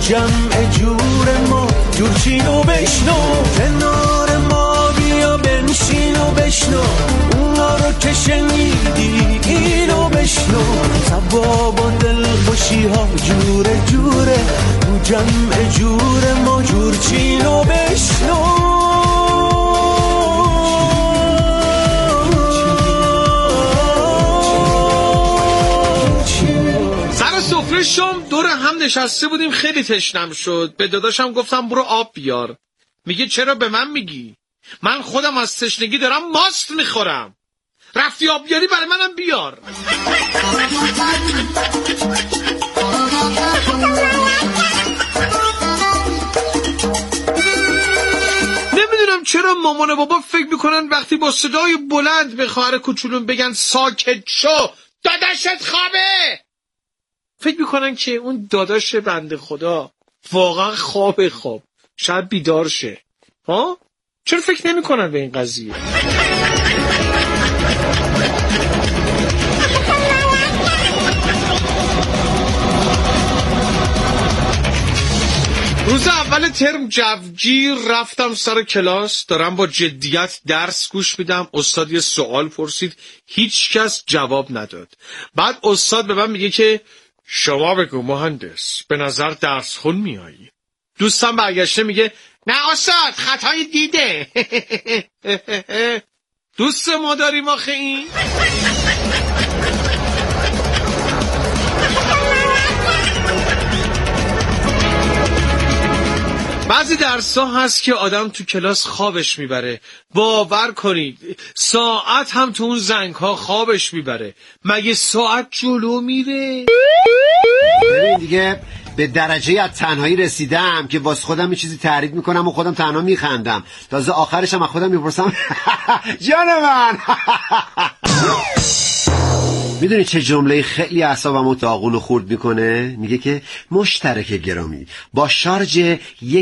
جمع جور ما جورچین و بشنو، کنار ما بیا بنشین و بشنو، اونا رو که شنیدی اینو بشنو، ثواب و دل خوشی ها جوره جوره، تو جمع جور ما جورچین و بشنو. سفره شام دور هم نشسته بودیم، خیلی تشنم شد. به داداشم گفتم برو آب بیار. میگه چرا به من میگی؟ من خودم از تشنگی دارم ماست میخورم. رفتی آب بیاری برای منم بیار. نمیدونم چرا مامان و بابا فکر میکنن وقتی با صدای بلند به خواهر کوچولون بگن ساکت شو داداشت خوابه، فکر میکنن که اون داداش بنده خدا واقعا خواب شاید بیدار شه. ها؟ چرا فکر نمیکنن به این قضیه؟ روز اول ترم جوگیر رفتم سر کلاس، دارم با جدیت درس گوش میدم. استاد یه سوال پرسید، هیچ کس جواب نداد. بعد استاد به من میگه که شما بگو مهندس، به نظر درس خون میایی. دوستم برگشته میگه نه استاد خطای دیده. دوست ما داریم آخه این. بعضی درس‌ها هست که آدم تو کلاس خوابش میبره. باور کنید ساعت هم تو اون زنگ‌ها خوابش میبره. مگه ساعت جلو میره؟ ببین دیگه به درجه از تنهایی رسیدم که واسه خودم یه چیزی تعریف میکنم و خودم تنها میخندم. تازه آخرش هم از خودم میپرسم جان من. میدونی چه جمله خیلی اعصابمو داغون و خورد میکنه؟ میگه که مشترک گرامی با شارژ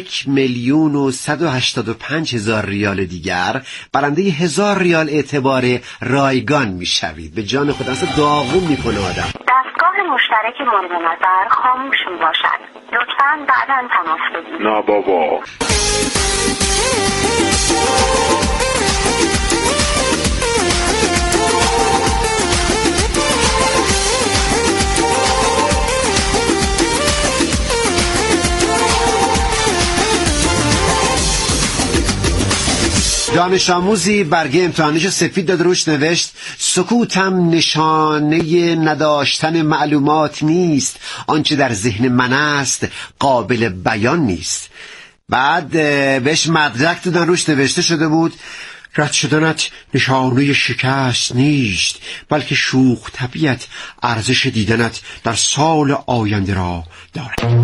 1,185,000 ریال دیگر برنده 1,000 ریال اعتبار رایگان میشوید. به جان خود اصلا داغون میکنه آدم. دستگاه مشترک مورد نظر خاموش میباشد، لطفاً بعداً تماس بگیرید. نه بابا. دانش آموزی برگه امتحانیشو سفید داد، روش نوشت سکوتم نشانه نداشتن معلومات نیست، آنچه در ذهن من است قابل بیان نیست. بعد بهش مدرک دادن، روش نوشته شده بود رد شدنت نشانه شکست نیست، بلکه شوخ طبیعت ارزش دیدنت در سال آینده را دارد.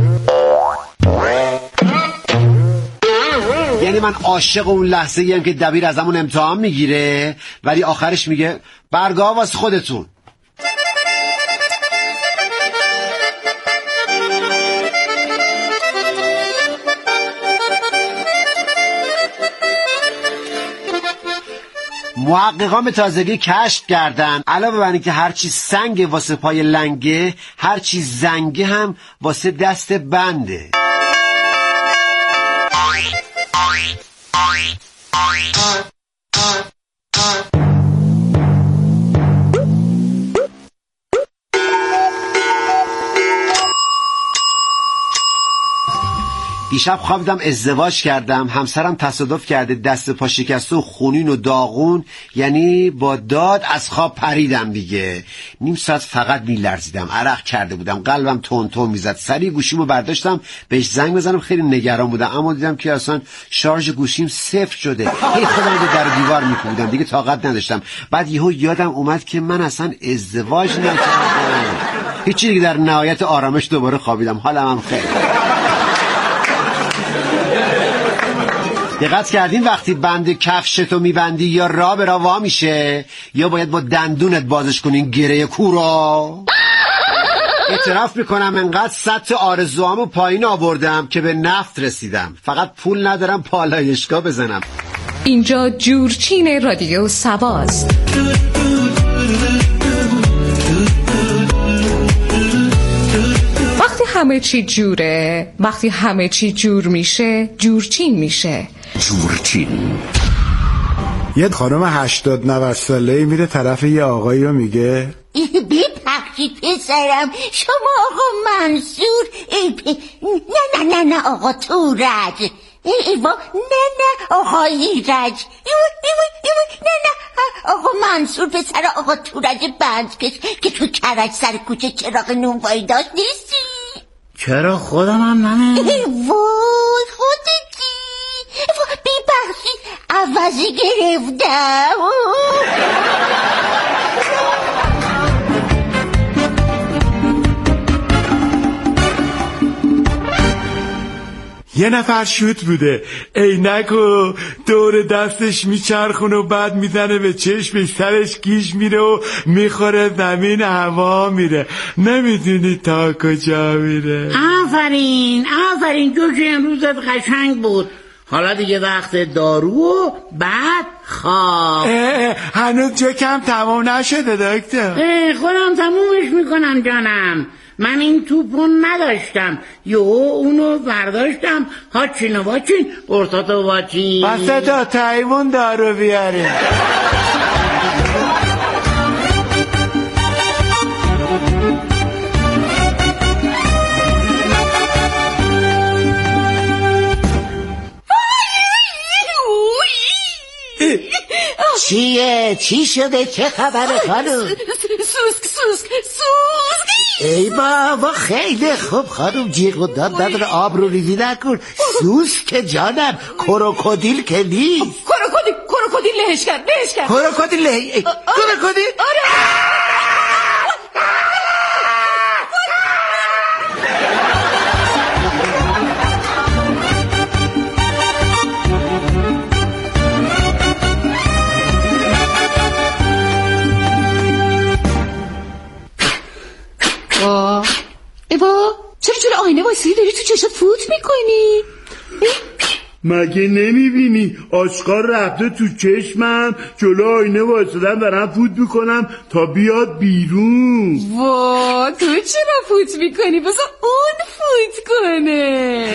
یعنی من عاشق اون لحظه ایم که دبیر از همون امتحان میگیره ولی آخرش میگه برگاه واسه خودتون. محققان به تازگی کشف کردن علاوه بر اینکه هرچی سنگ واسه پای لنگه، هرچی زنگه هم واسه دست بنده. دیشب خوابیدم ازدواج کردم، همسرم تصادف کرده، دست پا شکسته و خونین و داغون، یعنی با داد از خواب پریدم دیگه. نیم ساعت فقط میلرزیدم، عرق کرده بودم، قلبم تون تون میزد. سریع گوشیمو برداشتم بهش زنگ بزنم، خیلی نگران بودم، اما دیدم که اصلا شارژ گوشیم صفر شده. هی خودم رو در دیوار میکوبیدم، دیگه طاقت نداشتم. بعد یهو یادم اومد که من اصلا ازدواج نکردم. هیچی دیگه، در نهایت آرامش دوباره خوابیدم، حالم هم خیلی. دقت کردین وقتی بند کفشتو میبندی یا راه به راه وا میشه یا باید با دندونت بازش کنین گره کورا؟ اعتراف میکنم انقدر سطح آرزوامو پایین آوردم که به نفت رسیدم، فقط پول ندارم پالایشگاه بزنم. اینجا جورچین رادیو سباست. وقتی همه چی جوره؟ وقتی همه چی جور میشه جورچین میشه. جورچین. یه خانم 80-90 ساله‌ای میره طرف یه آقایی و میگه ببخشید پسرم، شما آقا منصور؟ نه آقا تورج. نه آقا ایرج. نه آقا منصور پسر آقا تورج بندکش که تو کرج سر کوچه چراغ نونوایی داشت نیستی؟ چرا خودم هم نمه؟ وای خودتی. ببخشید عوضی گرفتم. یه نفر شوت بوده، عینک و دور دستش میچرخونه و بعد میزنه به چشمش، سرش گیج میره و میخوره زمین، هوا میره، نمیدونی تا کجا میره. آفرین جوجه امروزت قشنگ بود. حالا دیگه وقت دارو و بعد خواب. هنوز چکم تمام نشده دکتر. خودم تمومش میکنم جانم. من این توپو نداشتم، اونو برداشتم، هاچین و واچین قرصات و واچین. بسته تا تایمون دارو بیاریم. چیه؟ چی شده؟ چه خبره خانوم؟ سوسک ای بابا خیلی خوب خانوم، جیغ و داد نداره، آب رو ریزی نکن. سوسک جانم، کروکودیل که نیست. کروکودیل لهش کرد. کروکودیل آره. چرا آینه واسه داری تو چشات فوت میکنی؟ مگه نمیبینی آشکار رفته تو چشمم، جلو آینه واسدم دارم فوت میکنم تا بیاد بیرون. وا تو چرا فوت میکنی؟ بذار اون فوت کنه.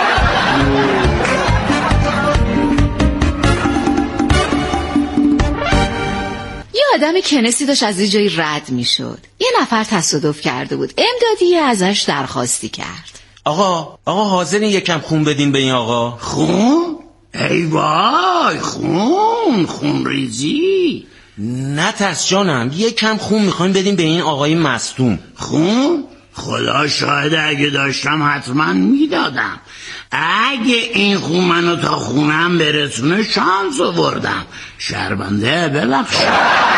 یه آدم کنسی داشت از یه جایی رد میشد. یه نفر تصادف کرده بود، امدادی ازش درخواستی کرد. آقا حاضرین یکم خون بدین به این آقا؟ خون؟ ای وای، خون ریزی. نه ترس جانم، یکم خون میخوایم بدین به این آقای مصدوم. خون؟ خدا شاید اگه داشتم حتما میدادم. اگه این خون منو تا خونم برسونه شانس آوردم. شرمنده ببخشید.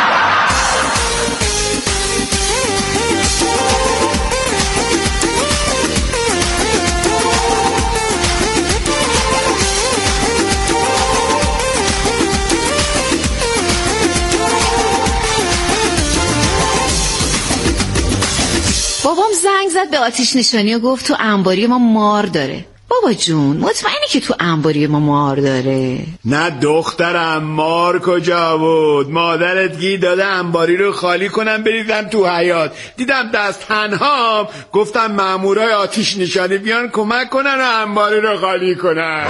بابام زنگ زد به آتش نشانی و گفت تو انباری ما مار داره. بابا جون مطمئنی که تو انباری ما مار داره؟ نه دخترم، مار کجا بود؟ مادرت گیر داده انباری رو خالی کنم بریزم تو حیاط. دیدم دست تنهام، گفتم مامورای آتش نشانی بیان کمک کنن و انباری رو خالی کنن.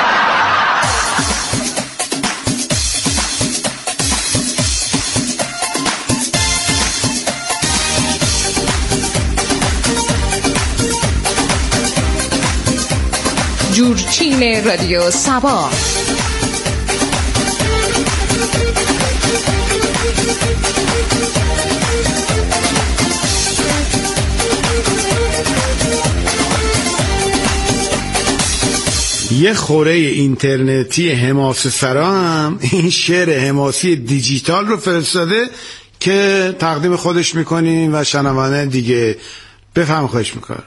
جورچین رادیو سبا. یه خوره اینترنتی حماسه سرا هم این شعر حماسی دیجیتال رو فرستاده که تقدیم خودش میکنیم و شنونده دیگه بفهم خواهش میکنم.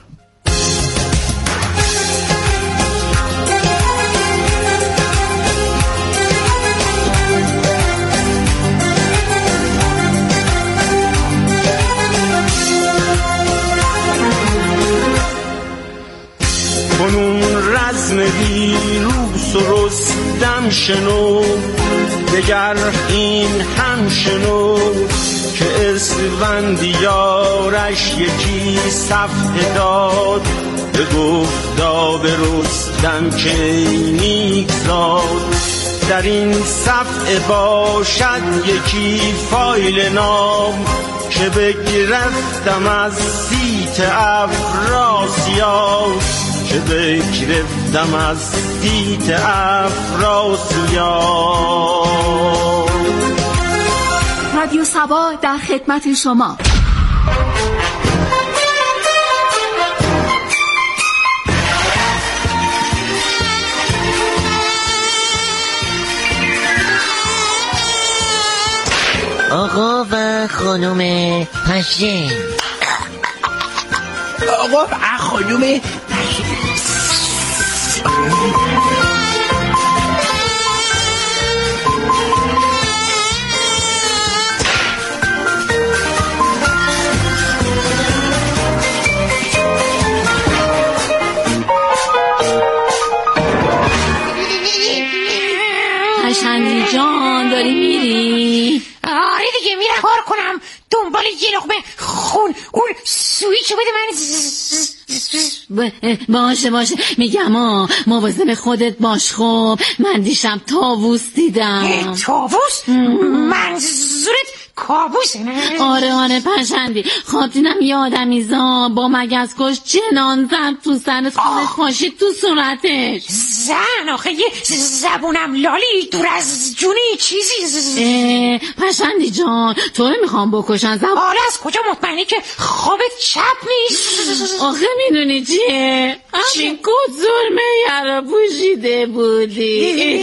روز و رستم شنو، دگر این هم شنو که اسفندیارش یکی صفحه داد به گفتاب رستم که نیک زاد در این صفحه باشد یکی فایل نام که بگرفتم از سیت افراسیاب که بگرفتم از سیت افراسیاب. رادیو سبا در خدمت شما. آقا و خانم پشین. آقا و خانم پشین. پشندی جان داری میری؟ آره دیگه میرم کار کنم دنبال یه لقمه خون اون سویچو بده من. باشه میگم مواظب خودت باش. خب من دیشب طاووس دیدم. طاووس؟ منظورت کابوسه نه؟ آره پشندی خواب دیدم یه آدمیزا با مگسکش جنان زد تو سرت خونت پاشید تو صورتش. زن آخه یه زبونم لالی دور از جونی چیزی. پشندی جان تو رو میخوام بکشن حالا از کجا مطمئنی که خوابت چپ نیست؟ آخه میدونی چیه؟ همین کتزرمه یرا پوشیده بودی.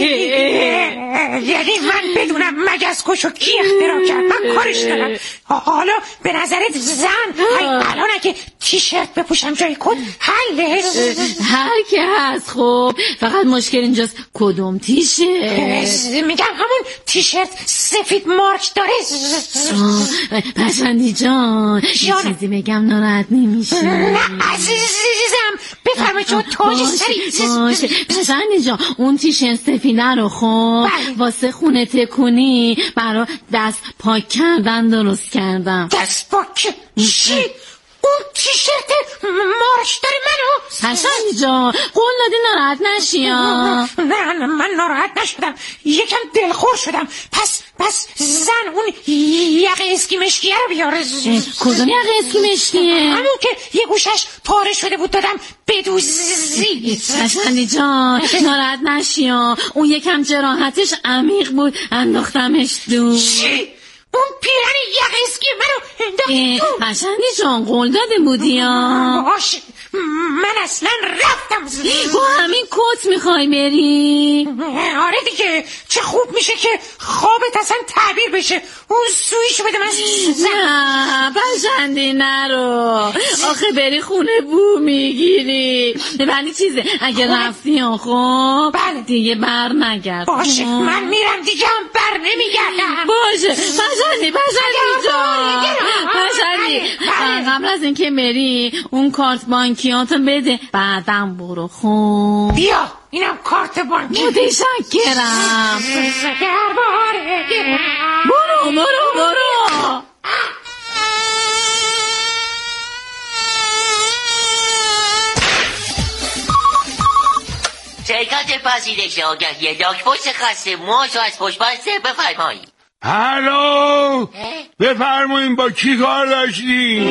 یعنی من بدونم مگسکشو کی اختراع کرد؟ من کارش دارم. حالا به نظرت زن الان اگه تیشرت بپوشم جای کت حله؟ هر که هست. خب فقط مشکل اینجاست کدوم تیشرت. میگم همون تیشرت سفید مارک داره. پشندی جان یه چیزی بگم ناراحت نمیشه؟ نه عزیزم بفرمایید چون تاج سری. باشه پشندی جان اون تیشرت سفیده رو خب واسه خونه تکونی برا دست پاک کردن درست کردم. دست پاک چی؟ اون تیشرت مارش داره منو؟ پشندی جان قول دادی ناراحت نشی. نه من ناراحت نشدم یکم دلخور شدم. پس زن اون یقه اسکی مشکیه رو بیاره. کدوم یقه اسکی مشکیه؟ همون که یه گوشش پاره شده بود دادم بدوزی. پشندی جان ناراحت نشی اون یکم جراحتش عمیق بود انداختمش دو. چی؟ اون پیرن یقه اسکی منو انداخت. پشندی جان قول داده بودی باشه من اصلا رفتم. با همین کت میخوای بری؟ آره دیگه چه خوب میشه که خوابت اصلا تعبیر بشه. اون سویشو بده من. نه پشندی نرو آخه بری خونه بو میگیری. ولی چیزه اگه رفتی خب دیگه بر نگرد. باشه من میرم دیگه هم بر نمیگردم. باشه پشندی جان پشندی قبل از اینکه بری اون کارت بانکیاتو بده بعدم برو. خب بیا اینم کارت بانکی. متشکرم. برو شرکت پذیرش آگهی لاک‌پشت خسته موهاشو از پشت بسته بفرمایید. هلو بفرمایید با کی کار داشتی؟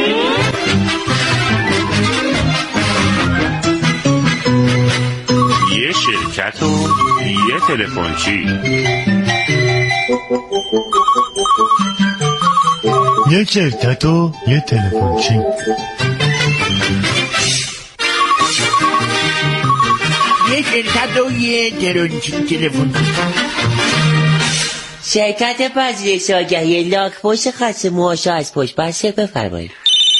یه شرکت و یه تلفنچی. یه شرکت و یه تلفنچی. یه شرکت و یه تلفن. شرکت پذیرش آگهی لاک‌پشت خسته موهاشو از پشت بسته بفرمایید.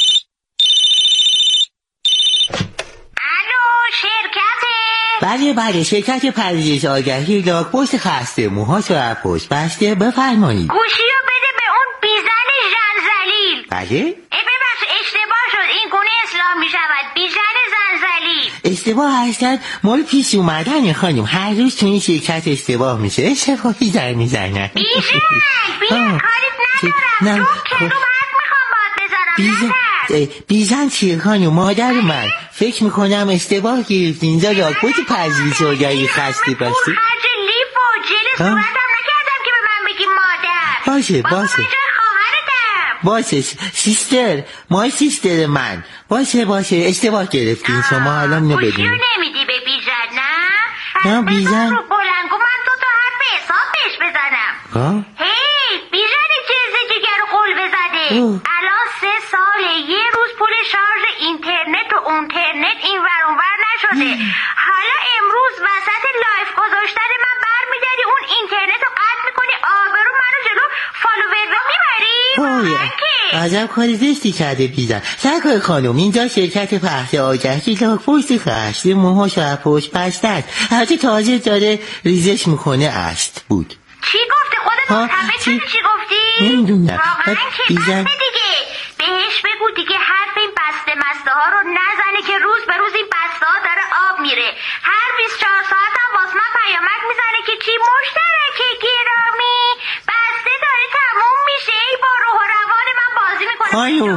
بله شرکت پذیرش آگهی لاک‌پشت خسته موهاشو از پشت بسته بفرمایید. گوشی رو بده به اون بیژن زنزلیل. بله؟ ببخش اشتباه شد این گونه اصلاح می شود. بیژن زنزلیل. اشتباه هستن مال پیش اومدن خانم. هر روز تو این شرکت اشتباه میشه. اشتباهی در میزنن. بیژن کاریت ندارم. تو که رو باید میخوام باید بزنم. بیژن چیه خانم؟ مادر من فکر میکنم اشتباه گرفتی. اینجا لاک‌پشت پذیرش آگهی خسته باشی. خرج لیف و جل صورتم نکردم که به من بگی مادر. باشه باشه سیستر، مای سیستر من. باشه اشتباه گرفتین شما. حالا اینو بدونید گوشیو نمیدی به بیژن؟ نه بیژن رو بلنگو من تو حرف حساب بهش بزنم. هی بیژن چیز جگر قول بزده. الان 3 ساله یه روز پول شارژ اینترنت و اونترنت این ور اون ور نشده. حالا امروز وسط لایف گذاشتن من برمیداری اون اینترنت رو قطع میکنی، آبرو منو جلو فالوور رو میبری. عجب کاری زشتی کرده بیژن. سرکار خانم اینجا شرکت پخش آگهی لاک‌پشت خشته موهاش و پشت بسته است. البته تازه داره ریزش میکنه است بود. چی گفته خودت؟ همه چی گفتی؟ نمیدونم بیژن دیگه بهش بگو دیگه حرف این بسته مسته ها رو نزنه که روز به روز این بسته ها داره آب میره. هر 24 ساعت هم واسه من پیامک میزنه که چی مشترک گرامی بسته داره تموم میشه. ای با روح و روان من بازی میکنه.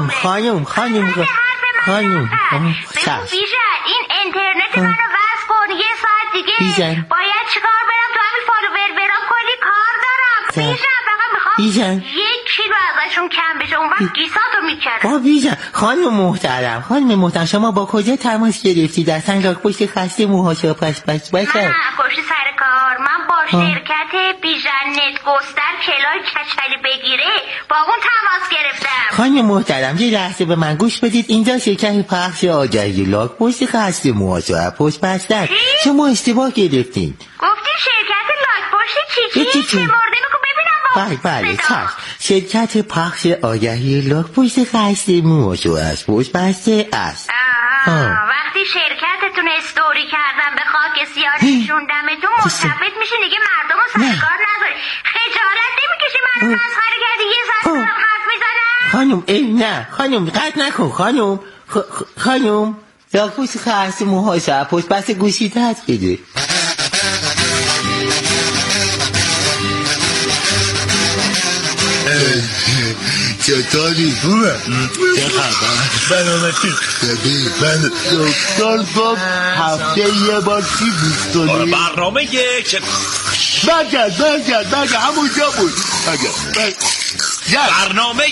خانم بگو بیژن این اینترنت منو وصل کن. یه ساعت دیگه باید چیکار برم تو همین فالوور برام کلی کار دارم. بیژن فقط میخوام 1 کیلو ازشون کم بشه اون وقت گیساتو میکردم. بیژن خانم محترم شما با کجا تماس گرفتید؟ اصلا لاک‌پشت خسته موهاشو پس پشت سر کار من با شرکت بیژن نت گستر کلای کچلی بگیره با اون تماس گرفتم. خانم محترم یه لحظه به من گوش بدید. اینجا شرکت پخش آگهی لاک‌پشت خسته موهاشو پشت بسته است. شما اشتباه گرفتین. گفتی شرکت لاک‌پشت چی؟ شمرده میگو ببینم. بله شرکت پخش آگهی لاک‌پشت خسته موهاشو پشت بسته است. وقتی شرکتتون استوری کردن به خاک سیاه نشوندمتون مستفید میشین دیگه مردم رو سرکار نذاری. خجالت نمیکشی منو مسخره کردی یه ساعت دارم حرف میزنم؟ نه خانم قطع نکن خانم لاک‌پشت خسته موهاشو پشت بسته گوشیت هست بده. چطوری؟ خوبه؟ چه خبر؟ برنامه چی؟ من دکتر گفت هفته یه بار چی دوست داری؟ برنامه برگرد همونجا بود. برنامه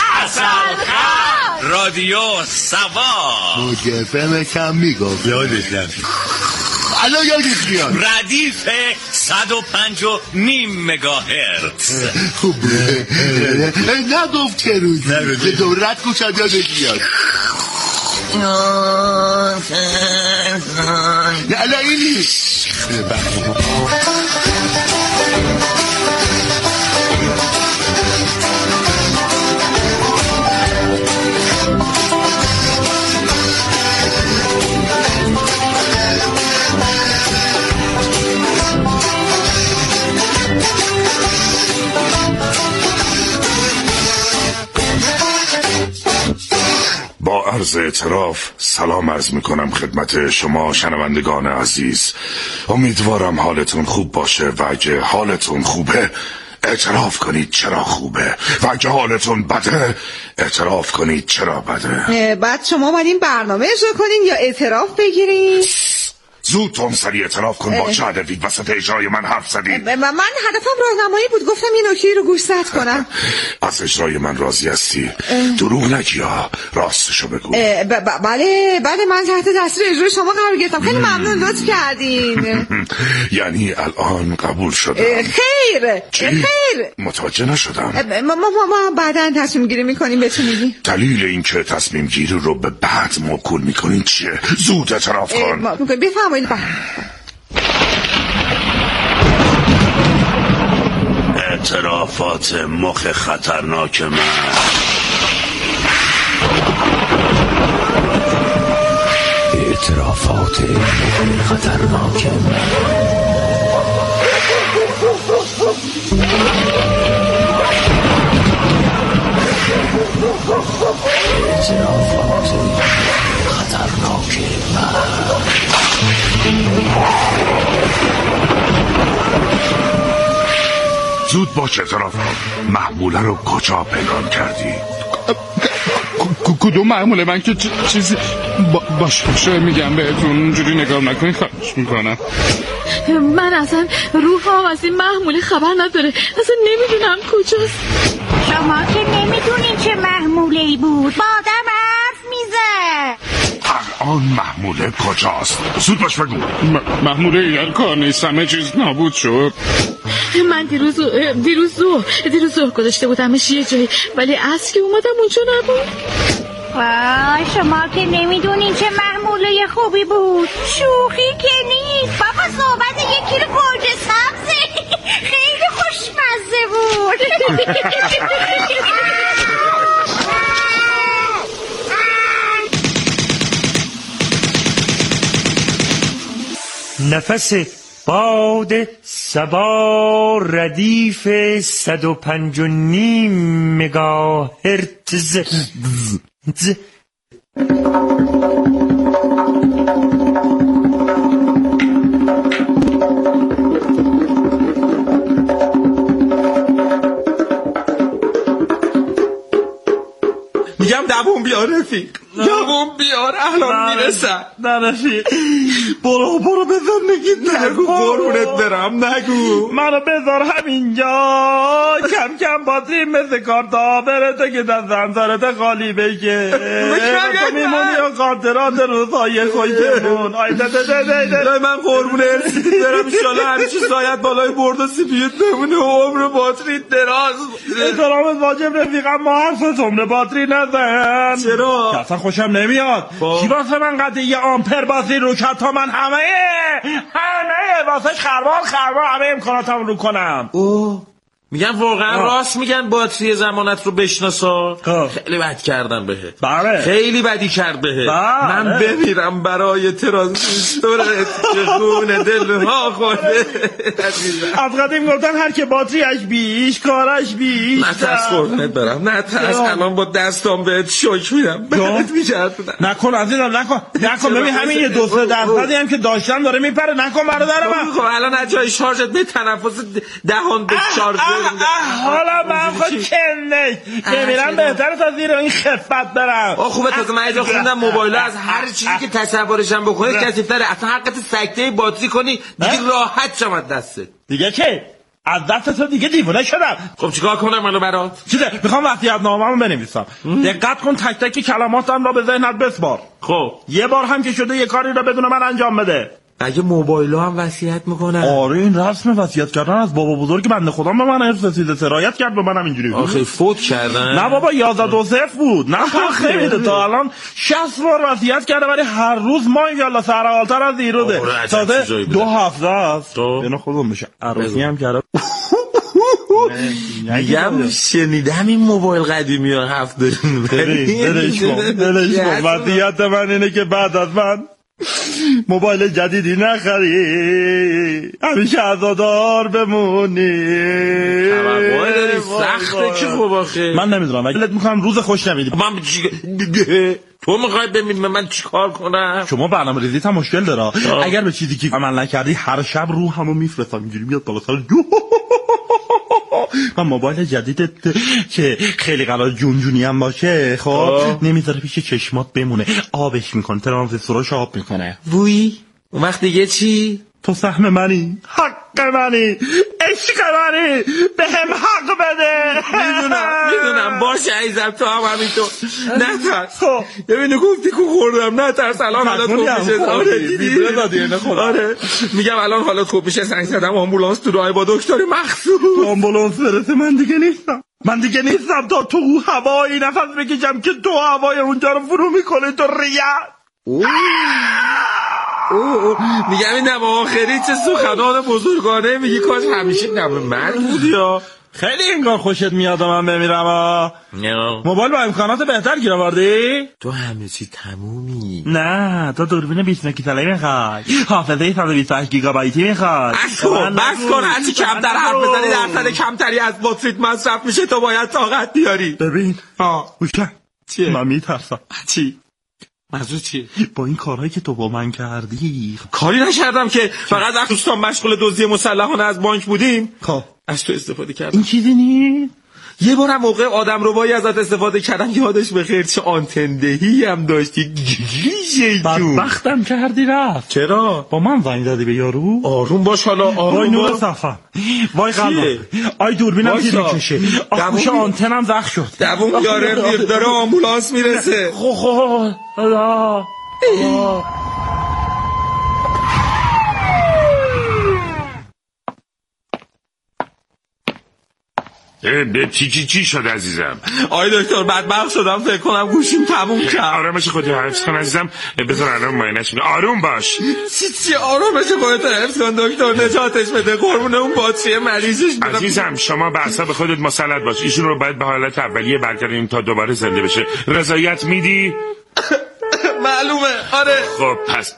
عسلخط رادیو سوا. مجفمش هم میگفت یادش نفید. الان یادش بیاد ردیف 105.5 مگاهرتز. خوبه نگفت چه روزی به دورت کشد یادش بیاد. الان اینی با عرض اعتراف سلام عرض میکنم خدمت شما شنوندگان عزیز. امیدوارم حالتون خوب باشه و اگه حالتون خوبه اعتراف کنید چرا خوبه و اگه حالتون بده اعتراف کنید چرا بده. بعد شما اومدین برنامه اجرا کنین یا اعتراف بگیرین؟ زود تو هم سریع اعتراف کن. با چه هدفی وسط اجرای من حرف زدی؟ من هدفم راهنمایی بود. گفتم یه نکته رو گوشزد کنم. از اجرای من راضی هستی؟ دروغ نگی یا راستشو بگو. بله من تحت تاثیر اجرای شما قرار گرفتم. خیلی ممنون لطف کردین. یعنی الان قبول شدم؟ خیر متوجه نشدم. ما بعداً تصمیم گیری میکنیم بهتون میگیم. دلیل این که تصمیم گیری رو به بعد موکول میکنین چیه؟ زود اعتراف کن. بفرمایید. اعترافات مخ خطرناک من. اعترافات مخ خطرناک من. اعترافات خطرناک من. زود باش اعتراف کن. محموله رو کجا پنهان کردی؟ کدوم محموله؟ من که چیزی باشه میگم بهتون، اونجوری نگاه نکنید خواهش میکنم. من اصلا روحم از این محموله خبر نداره، اصلا نمیدونم کجاست. شما که نمیدونین چه محموله‌ای بود، با آدم حرف میزد. الان محموله کجاست؟ زود باش بگو. محموله یه کار نیست، همه چیز نابود شد. من دیروز ظهر گذاشته بودمش یه جایی، ولی عصر که اومدم اونجا نبود. وای شما که نمیدونین چه محموله خوبی بود. شوخی که نیست بابا، صحبت 1 کیلو گوجه سبزه. خیلی خوشمزه بود. نفس باد صبا ردیف 105.5 مگاهرتز. میگم دووم بیار رفیق، دووم بیار الان میرسن. نه رفیق، برو به زندگیت نگو، قربونت برم نگو. منو بذار همینجا، کم کم باتری مثل کارتا برته که در زنزارت خالی بشه. تو میمونی و خاطرات روزهای خوشمون. من قربونه برم انشالله همیشه سایت بالای برد و سیپیوت بمونه و عمر باتری دراز. احترامت واجب رفیقم، ما حرف عمر باتری نزن. چرا؟ اصلا خوشم نمیاد. کی واسه من قد یه آمپر باتری رو کرد تا من همه واسه خربال همه امکاناتم رو کنم. میگن واقعا راست میگن باتری زمانت رو بشناسا. خیلی بد کردن بهت. بله خیلی بدی کرد بهت. من بمیرم برای ترانزیستورت که خون دلها خورده. از قدیم گفتن هر که باتریش بیش کارش بیش. نترس قربونت برم، نترس. الان با دستام بهت شوک میدم، بهت میچرخونم. نکن عزیزم، نکن. ببین همین یه 2-3 درصدی هم که داشتم داره میپره. نکن برادر من. خب الان از جای شارژت به تنفس دهان به شارژ حالا من خود کنش نمیرم، بهتره تا زیر این خفت برم. خوبه تازه من اینجا خوندم موبایل از هر چیزی که تصورشم بکنید کثیف‌تره. اصلا حقت سکته باتری کنی دیگه راحت شمد دستت. دیگه چه؟ از دست تو دیگه دیوونه شدم. خب چیکار کنم منو برات؟ چیزه میخوام وصیت‌نامه‌مو بنویسم. دقت کن تک تک کلماتم را به ذهنت بسپار. خب یه بار هم که شده یه کاری را بدون من انجام بده. اگه موبایلو هم وصیت میکنن؟ آره این رسم وصیت کردن از بابا بزرگ بنده خدا به من ارث رسیده، سرایت کرد به منم اینجوری. آخه فوت کردن؟ نه بابا 11-2-0 بود. نه خیلی تا الان 60 بار وصیت کرده ولی هر روز ما ان شاءالله سرحالتر از دیروزه. تازه 2 هفته است. اینا خودم میشه عروسی هم کرده. میگم شنیدم این موبایل قدیمی ها هفته. دلش کن. وصیت من اینه که بعد از من موبایل جدیدی نخری، همیشه عزادار بمونی. توقعی داری سخته که خب آخه من نمیدونم ولی میکنم روز خوش نمیدی. من تو میخوای ببینی من چیکار کنم؟ شما برنامه ریزیت هم مشکل داره. اگر به چیزی که عمل نکردی هر شب روحمو میفرستم اینجوری میاد بالا سر من موبایل جدیدت که خیلی قرار جونجونی هم باشه خب نمیذاره پیش چشمات بمونه، آبش میکنه، ترانزیستوراش آب میکنه. وی اون وقت دیگه چی؟ تو سهم منی، حق منی، عشق منی، به هم حق بده. میدونم باشه عزیزم، تو هم همینطور نترس. ببینی گفتی که خوردم نترس، الان حالت خوب میشه. آره میگم الان حالت خوب میشه. زنگ زدم آمبولانس تو راه با دکتر مخصوص. آمبولانس برسه من دیگه نیستم تا تو هوایی نفس بکشم که تو هوای اونجا رو فرو میکنه تو ریت. میگم این نم آخری چه سخنان بزرگانه میگی، کاش همیشه نم من بود. یا خیلی انگار خوشت میاد من بمیرم. موبایل با امکانات بهتر گیر آوردی؟ تو همه چی تمومی. نه تو دوربین 20 مگاپیکسلی میخوای، حافظه 128 گیگابایتی میخوای. بس کن هرچی کمتر حرف بزنی درصد کمتری از باتریت مصرف میشه، تو باید طاقت بیاری. ببین گوشم چیه؟ من میترسم. چی؟ موضوع چیه؟ با این کارهایی که تو با من کردی. کاری نکردم که، فقط دوستان مشغول دزدی مسلحانه از بانک بودیم. خب از تو استفاده کردم. این چیزی نیست. یه بارم موقع آدم ربایی ازت استفاده کردم یادش بخیر چه آنتندهی هم داشتی. بدبختم کردی رفت. چرا؟ با من زنگ زدی به یارو؟ آروم باش حالا، آروم وای نور صفم، وای قلبم، آی دوربینم گیر میکشه، آخوش آنتنم زخم شد. دووم یاره داره آمبولانس میرسه. خدا چی شد عزیزم؟ آی دکتر بدبخت شدم، فکر کنم گوشیم تموم کرد. آرامش خودت حفظ کن عزیزم، بذار الان معاینه‌اش کنم. آروم باش. چی آرامش خودت حفظ کن دکتر، نجاتش بده قربون اون باتری مریضش بدم. عزیزم شما به اعصاب خودت مسلط باش، ایشون رو باید به حالت اولیه برگردونیم تا دوباره زنده بشه. رضایت میدی؟ معلومه آره. خب پس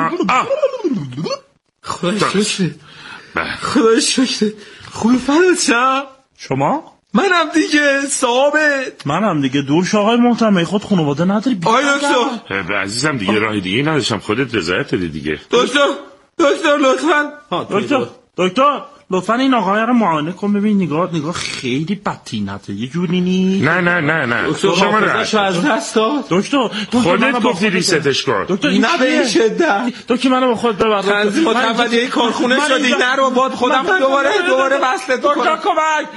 خدای شکر. خوبی فردت شم؟ شما؟ منم دیگه ثابت. منم دیگه دور شاهای محترم خود خانواده نداری. آی دکتر عزیزم دیگه راه دیگه نداشتم، خودت رضایت بده دیگه. دکتر لطفاً لطفاً این آقای رو معاینه کن ببین. نگاه خیلی بدطینته یه جوری نیست. نه دکتر شما حافظش از دست داد. دکتر خودت گفتی ریستش کن. دکتر نه به این شدت. دکتر منو با خود ببر. تنظیم و تنبیه کارخونه شدی، نرو باد خودم دوباره وصلت کنم. دکتر کمک.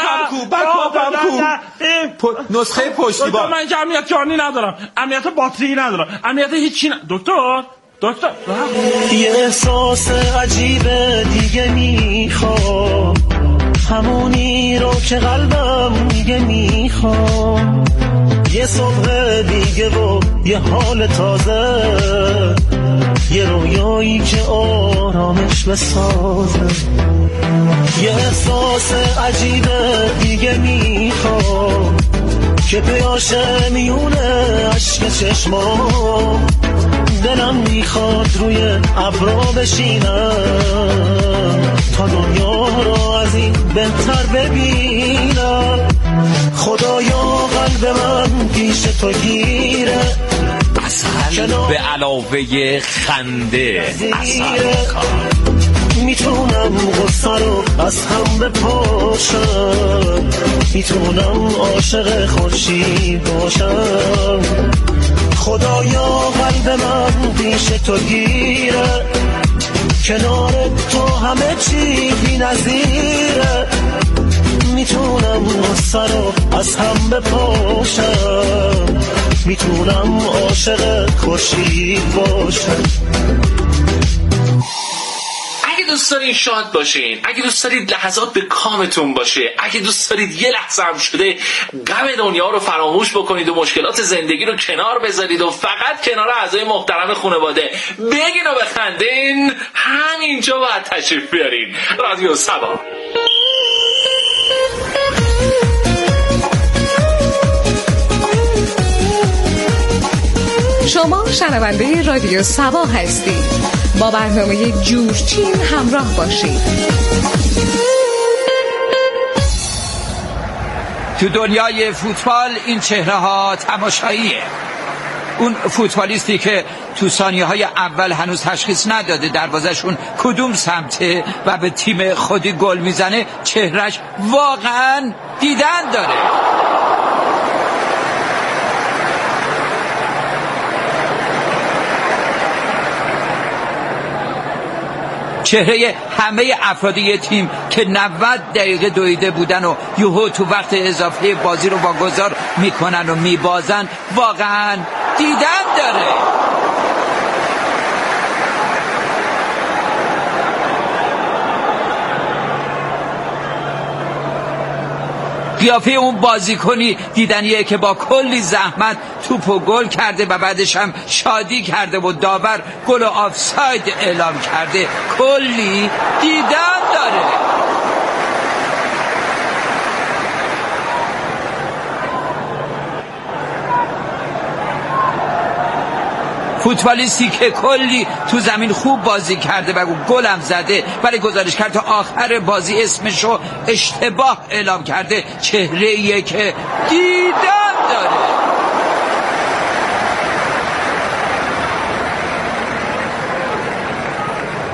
بکاپم کو. نسخه پشتیبان. من که امنیت جانی ندارم، امنیت باتری ندارم، امنیت هیچی دکتر یه احساس عجیبه دیگه میخوام، همونی رو که قلبم دیگه میخوام، یه صبح دیگه و یه حال تازه، یه رویایی که آرامش بسازه، یه احساس عجیبه دیگه میخوام که پیاشه میونه عشق چشمام، دلم میخواد روی ابرا بشینم تا دنیا رو از این بهتر ببینم، خدایا قلب من پیش تو گیره، به علاوه خنده میتونم غصه رو از هم بپاشم، میتونم عاشق خورشید باشم، خدایا قلب من پیش تو گیره، کنار تو همه چی بی نظیره، میتونم غصه رو از هم بپاشم، میتونم عاشق خورشید باشم. اگه دوست دارید شاد باشین، اگه دوست دارید لحظات به کامتون باشه، اگه دوست دارید یه لحظه هم شده غم دنیا رو فراموش بکنید و مشکلات زندگی رو کنار بذارید و فقط کنار اعضای محترم خانواده بگین و بخندین، همینجا باید تشریف بیارین. رادیو سبا. شما شنونده رادیو سبا هستید. با برنامه جورچین همراه باشید. تو دنیای فوتبال این چهره ها تماشاییه. اون فوتبالیستی که تو ثانیه‌های اول هنوز تشخیص نداده دروازه‌شون کدوم سمته و به تیم خودی گل میزنه، چهرهش واقعا دیدن داره. چهره همه افراد یه تیم که 90 دقیقه دویده بودن و یهو تو وقت اضافه بازی رو واگذار میکنن و میبازن، واقعا دیدن داره. قیافه اون بازیکنی دیدنیه که با کلی زحمت توپو گل کرده و بعدش هم شادی کرده و داور گل آفساید اعلام کرده. کلی دیدن داره. فوتبالیستی که کلی تو زمین خوب بازی کرده و گلم زده ولی گزارش کرد تا آخر بازی اسمشو اشتباه اعلام کرده، چهره‌ایه که دیدن داره.